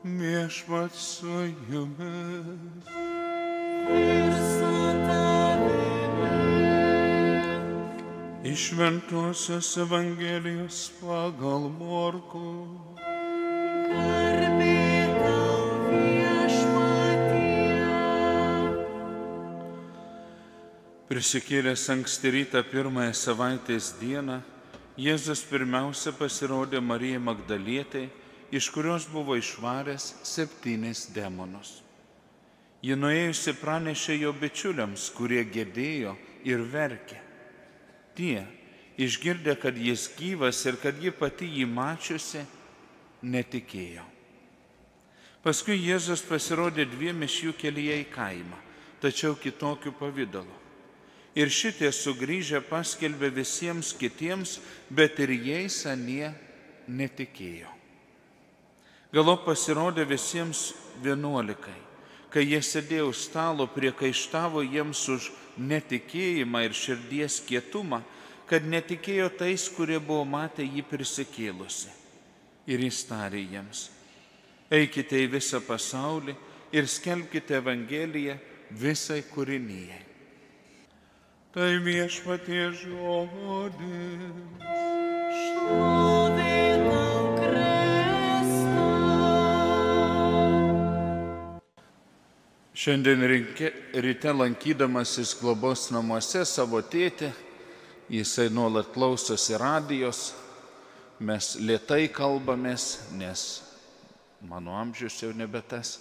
Viešpats su jumis. Ir su tavimi. Iš Šventosios Evangelijos pagal Morkų. Garbė tau, Viešpatie. Prisikėlęs anksti rytą pirmąją savaitės dieną, Jėzus pirmiausia pasirodė Marijai Magdalietei, iš kurios buvo išvaręs 7 demonus. Ji nuėjusi pranešė jo bičiuliams, kurie gedėjo ir verkė. Tie, išgirdę, kad jis gyvas ir kad ji pati jį mačiusi, netikėjo. Paskui Jėzus pasirodė 2 iš jų kelyje į kaimą, tačiau kitokiu pavidalu. Ir šitie sugrįžę paskelbė visiems kitiems, bet ir jais anie netikėjo. Galop pasirodė visiems 11, kai jie sėdėjo už stalo, priekaištavo jiems už netikėjimą ir širdies kietumą, kad netikėjo tais, kurie buvo matę jį prisikėlusi. Ir jis tarė jiems: eikite į visą pasaulį ir skelbkite Evangeliją visai kūrinijai. Tai Viešpaties žodis. Šlovė tau, Kristau. Šiandien ryte lankydamasis globos namuose savo tėtį, jisai nuolat klausosi radijos, mes lėtai kalbamės, nes mano amžius jau nebe tas.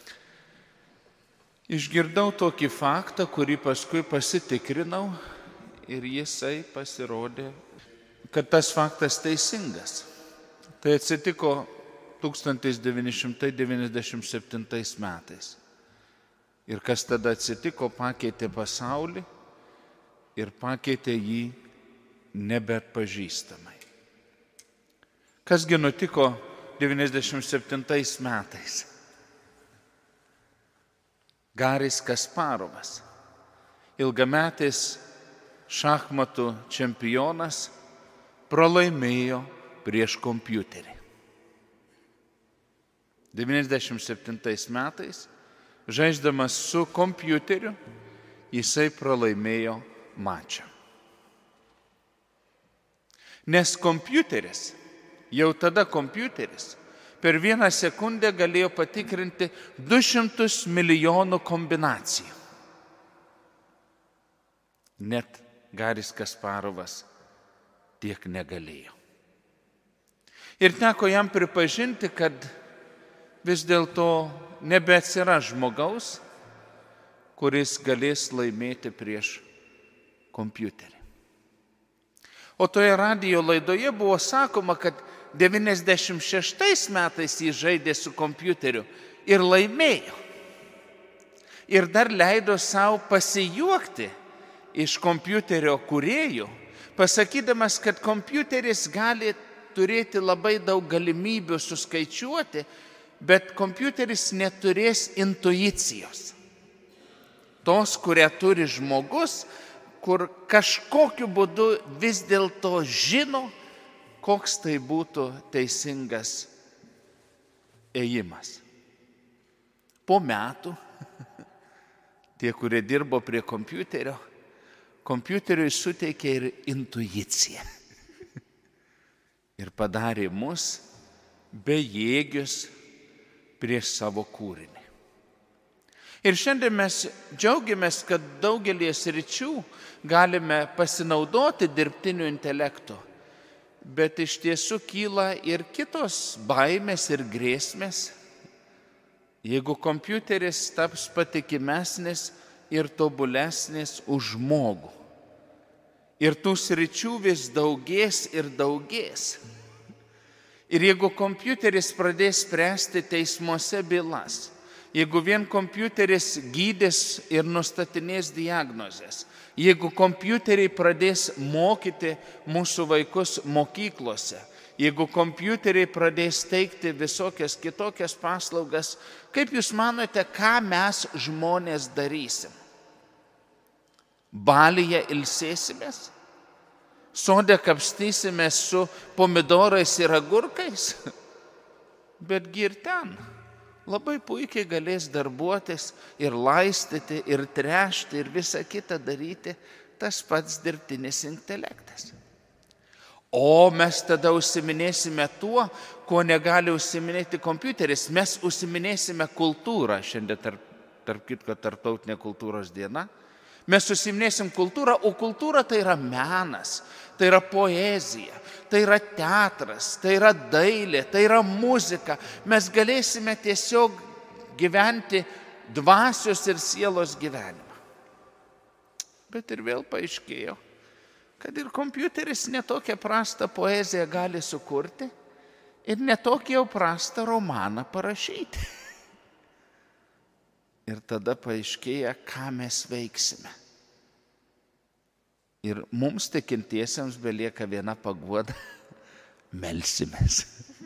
Išgirdau tokį faktą, kurį paskui pasitikrinau ir jisai pasirodė, kad tas faktas teisingas. Tai atsitiko 1997 metais. Ir kas tada atsitiko, pakeitė pasaulį ir pakeitė jį nebeatpažįstamai. Kasgi nutiko 1997 metais? Garis Kasparovas, ilgametis šachmatų čempionas, pralaimėjo prieš kompiuterį. 1997 metais, žaisdamas su kompiuteriu, jisai pralaimėjo mačą. Nes kompiuteris, jau tada kompiuteris, per 1 sekundę galėjo patikrinti 200 milijonų kombinacijų. Net Garis Kasparovas tiek negalėjo. Ir teko jam pripažinti, kad vis dėlto nebeatsiras žmogaus, kuris galės laimėti prieš kompiuterį. O toje radijo laidoje buvo sakoma, kad 96 metais jis žaidė su kompiuteriu ir laimėjo. Ir dar leido savo pasijuokti iš kompiuterio kūrėjų, pasakydamas, kad kompiuteris gali turėti labai daug galimybių suskaičiuoti, bet kompiuteris neturės intuicijos. Tos, kurią turi žmogus, kur kažkokiu būdu vis dėlto žino, koks tai būtų teisingas ėjimas. Po metų tie, kurie dirbo prie kompiuterio, kompiuteriui suteikė ir intuiciją. Ir padarė mus bejėgius prieš savo kūrinį. Ir šiandien mes džiaugiamės, kad daugelį sričių galime pasinaudoti dirbtiniu intelektu. Bet iš tiesų kyla ir kitos baimės ir grėsmės, jeigu kompiuteris taps patikimesnis ir tobulesnis už žmogų. Ir tų sričių vis daugės ir daugės. Ir jeigu kompiuteris pradės spręsti teismuose bylas, jeigu vien kompiuteris gydys ir nustatinės diagnozes, jeigu kompiuteriai pradės mokyti mūsų vaikus mokyklose, jeigu kompiuteriai pradės teikti visokias kitokias paslaugas, kaip jūs manote, ką mes žmonės darysim? Balyje ilsėsimės? Sode kapstysimės su pomidorais ir agurkais? Betgi ir ten labai puikiai galės darbuotis ir laistyti, ir tręšti, ir visą kitą daryti tas pats dirbtinis intelektas. O mes tada užsiminėsime tuo, ko negali užsiminėti kompiuteris. Mes užsiminėsime kultūrą. Šiandien tarp kitko tarptautinė kultūros diena. Mes užsiminėsim kultūrą, o kultūra tai yra menas, tai yra poezija, tai yra teatras, tai yra dailė, tai yra muzika. Mes galėsime tiesiog gyventi dvasios ir sielos gyvenimą. Bet ir vėl paaiškėjo, kad ir kompiuteris netokią prastą poeziją gali sukurti ir netokį jau prastą romaną parašyti. Ir tada paaiškėja, ką mes veiksime. Ir mums tikintiesiems belieka viena paguoda – melsimės.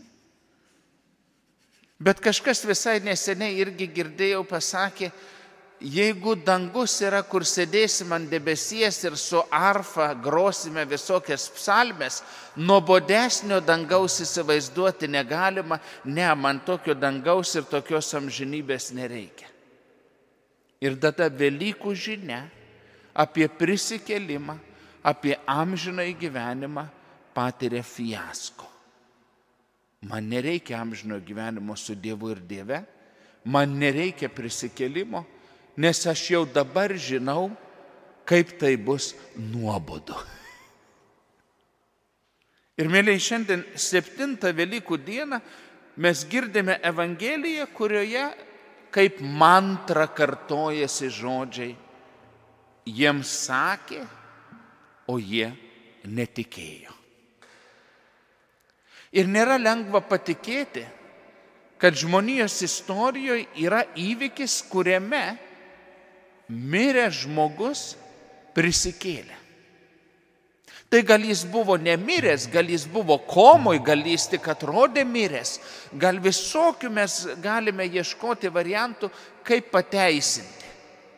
Bet kažkas visai neseniai irgi girdėjau pasakė, jeigu dangus yra, kur sėdėsim ant debesies ir su arfa grosime visokias psalmes, nuobodesnio dangaus įsivaizduoti negalima, ne, man tokio dangaus ir tokios amžinybės nereikia. Ir tada Velykų žinia apie prisikėlimą, apie amžinąjį gyvenimą patiria fiasko. Man nereikia amžinojo gyvenimo su Dievu ir Dieve, man nereikia prisikėlimo, nes aš jau dabar žinau, kaip tai bus nuobodu. Ir mėlyje, šiandien 7 Velykų dieną mes girdime Evangeliją, kurioje kaip mantra kartojasi žodžiai. Jiems sakė, o jie netikėjo. Ir nėra lengva patikėti, kad žmonijos istorijoje yra įvykis, kuriame miręs žmogus prisikėlė. Tai gal jis buvo nemiręs, gal jis buvo komoj, gal jis tik atrodė miręs, gal visokių mes galime ieškoti variantų, kaip pateisinti.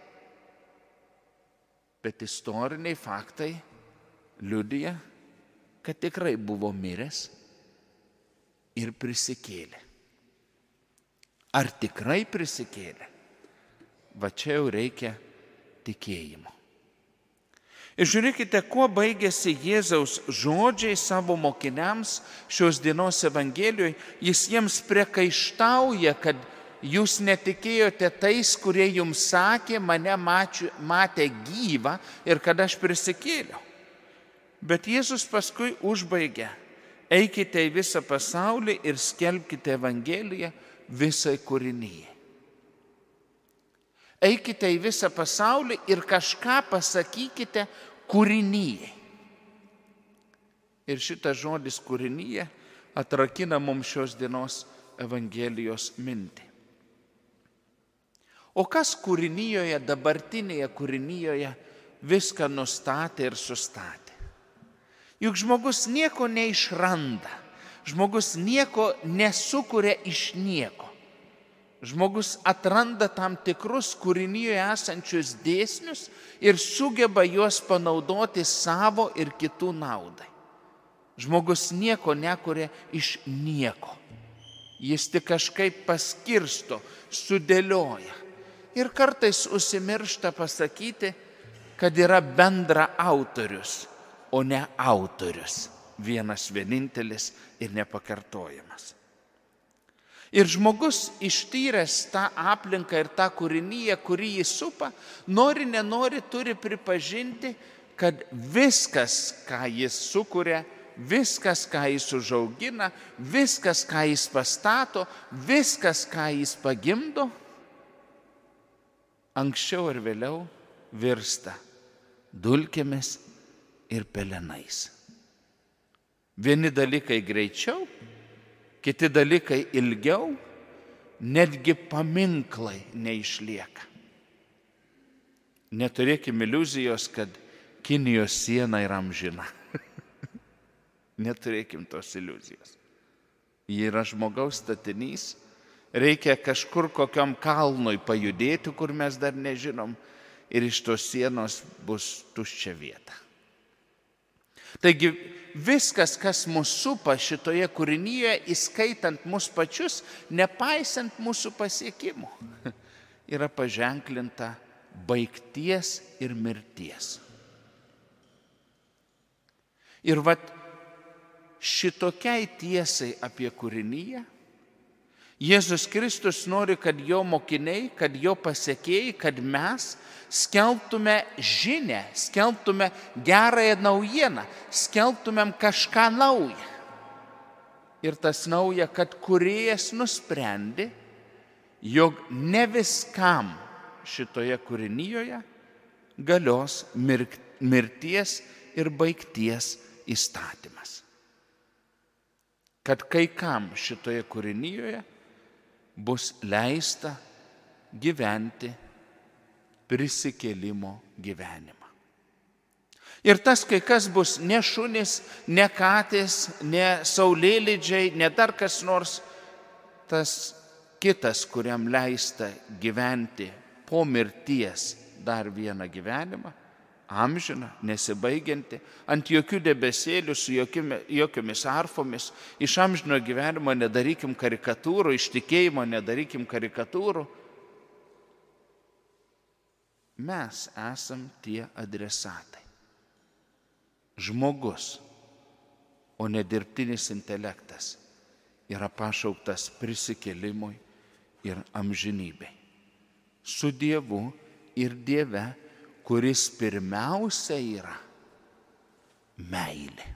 Bet istoriniai faktai liudija, kad tikrai buvo miręs ir prisikėlė. Ar tikrai prisikėlė? Va čia jau reikia tikėjimo. Ir žiūrėkite, kuo baigėsi Jėzaus žodžiai savo mokiniams šios dienos Evangelijoje. Jis jiems priekaištauja, kad jūs netikėjote tais, kurie jums sakė, mane matė gyvą ir kad aš prisikėliau. Bet Jėzus paskui užbaigia, eikite į visą pasaulį ir skelbkite Evangeliją visai kūrinijai. Eikite į visą pasaulį ir kažką pasakykite kūrinijai. Ir šitas žodis kūrinyje atrakina mums šios dienos Evangelijos mintį. O kas kūrinyje, dabartinėje kūrinyje viską nustatė ir sustatė? Juk žmogus nieko neišranda, žmogus nieko nesukuria iš nieko. Žmogus atranda tam tikrus kūrinyje esančius dėsnius ir sugeba juos panaudoti savo ir kitų naudai. Žmogus nieko nekuria iš nieko. Jis tik kažkaip paskirsto, sudėlioja. Ir kartais užsimiršta pasakyti, kad yra bendra autorius, o ne autorius. Vienas vienintelis ir nepakartojamas. Ir žmogus ištyręs tą aplinką ir tą kūrinyje, kurį jį supa, nori nenori turi pripažinti, kad viskas, ką jis sukuria, viskas, ką jis užaugina, viskas, ką jis pastato, viskas, ką jis pagimdo, anksčiau ar vėliau virsta dulkėmis ir pelenais. Vieni dalykai greičiau, kiti dalykai ilgiau, netgi paminklai neišlieka. Neturėkime iliuzijos, kad Kinijos siena yra amžina. Neturėkim tos iliuzijos. Ji yra žmogaus statinys, reikia kažkur kokiam kalnui pajudėti, kur mes dar nežinom, ir iš tos sienos bus tuščia vieta. Taigi viskas, kas mus supa šitoje kūrinyje, įskaitant mus pačius, nepaisant mūsų pasiekimų, yra paženklinta baigties ir mirties. Ir šitokiai tiesai apie kūrinyje Jėzus Kristus nori, kad jo mokiniai, kad jo pasekėjai, kad mes skelbtume žinią, skelbtume gerąją naujieną, skelbtumėm kažką naują. Ir tas nauja, kad kūrėjas nusprendė, jog ne viskam šitoje kūrinyje galios mirties ir baigties įstatymas. Kad kai kam šitoje kūrinyje bus leista gyventi prisikėlimo gyvenimą. Ir tas kai kas bus ne šunys, ne katės, ne saulėlydžiai, ne dar kas nors, tas kitas, kuriam leista gyventi po mirties dar vieną gyvenimą, amžiną, nesibaigianti, ant jokių debesėlių, su jokiomis arfomis, iš amžino gyvenimo nedarykim karikatūrų, iš tikėjimo nedarykim karikatūrų. Mes esam tie adresatai. Žmogus, o ne dirbtinis intelektas, yra pašauktas prisikėlimui ir amžinybei. Su Dievu ir Dieve, kuris pirmiausia yra meilė.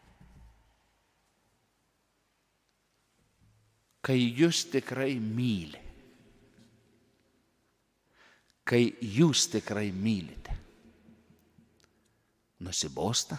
Kai jūs tikrai myli, kai jūs tikrai mylite, nusibosta?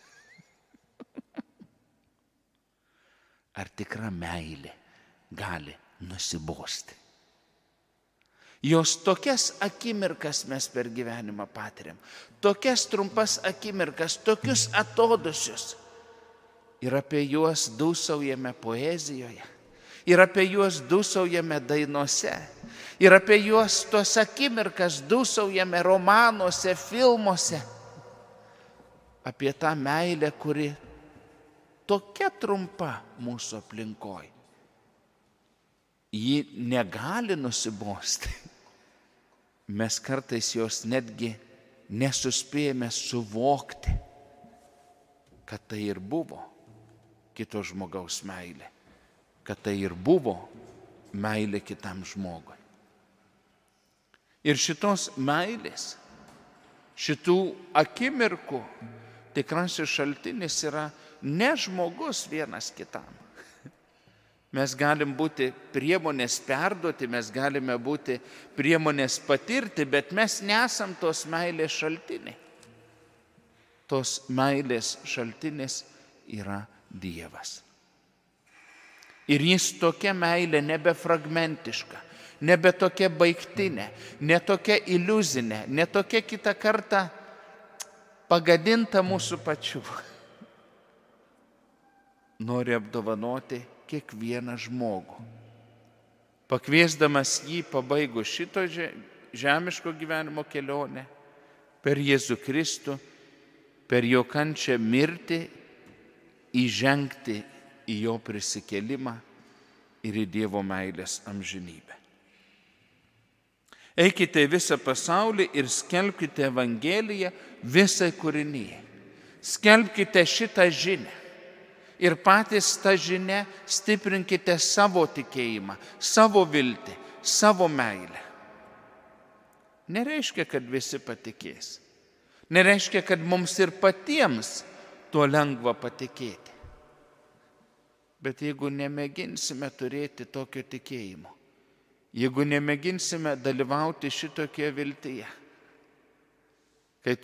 Ar tikra meilė gali nusibosti? Jos tokias akimirkas mes per gyvenimą patiriam, tokias trumpas akimirkas, tokius atodusius. Ir apie juos dūsaujame poezijoje, ir apie juos dūsaujame dainose, ir apie juos tos akimirkas dūsaujame romanuose, filmuose. Apie tą meilę, kuri tokia trumpa mūsų aplinkoje. Ji negali nusibosti. Mes kartais jos netgi nesuspėjame suvokti, kad tai ir buvo kito žmogaus meilė, kad tai ir buvo meilė kitam žmogui. Ir šitos meilės, šitų akimirkų tikrasis šaltinis yra ne žmogus vienas kitam. Mes galim būti priemonės perduoti, mes galime būti priemonės patirti, bet mes nesam tos meilės šaltiniai. Tos meilės šaltinis yra Dievas. Ir jis tokia meilė nebe fragmentiška, nebe tokia baigtinė, ne tokia iliuzinė, ne tokia kitą kartą pagadinta mūsų pačių. Nori apdovanoti kiekvieną žmogų, pakviesdamas jį pabaigus šito žemiško gyvenimo kelionę, per Jėzų Kristų, per jo kančią mirti, įžengti į jo prisikėlimą ir į Dievo meilės amžinybę. Eikite į visą pasaulį ir skelbkite Evangeliją visai kūrinijai. Skelbkite šitą žinią. Ir patys tą žinią stiprinkite savo tikėjimą, savo viltį, savo meilę. Nereiškia, kad visi patikės. Nereiškia, kad mums ir patiems tuo lengva patikėti. Bet jeigu nemėginsime turėti tokio tikėjimo, jeigu nemėginsime dalyvauti šitokioje viltyje, kai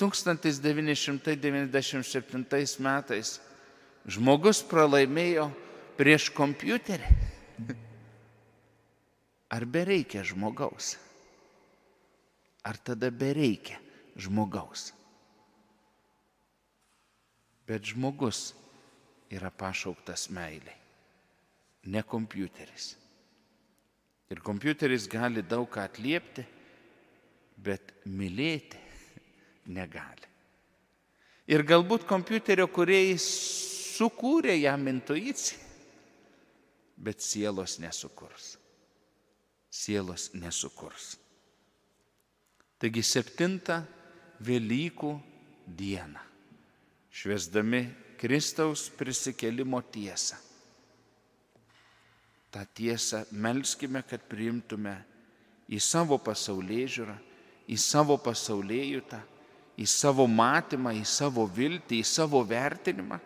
1997 metais žmogus pralaimėjo prieš kompiuterį, ar bereikia žmogaus? Ar tada bereikia žmogaus? Bet žmogus yra pašauktas meiliai, ne kompiuteris. Ir kompiuteris gali daug ką atliepti, bet mylėti negali. Ir galbūt kompiuterio kūrėjai sukūrė jam intuiciją, bet sielos nesukurs. Sielos nesukurs. Taigi 7 Velykų dieną, švęsdami Kristaus prisikėlimo tiesą, tą tiesą melskime, kad priimtume į savo pasaulėžiūrą, į savo pasaulėjutą, į savo matymą, į savo viltį, į savo vertinimą.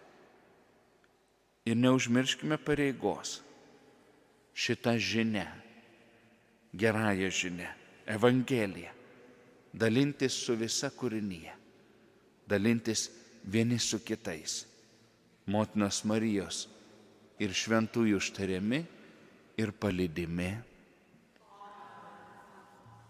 Ir neužmirškime pareigos šitą žinią, gerąją žinią, Evangeliją, dalintis su visa kūrinija, dalintis vieni su kitais, motinos Marijos ir šventųjų užtariami ir palydimi.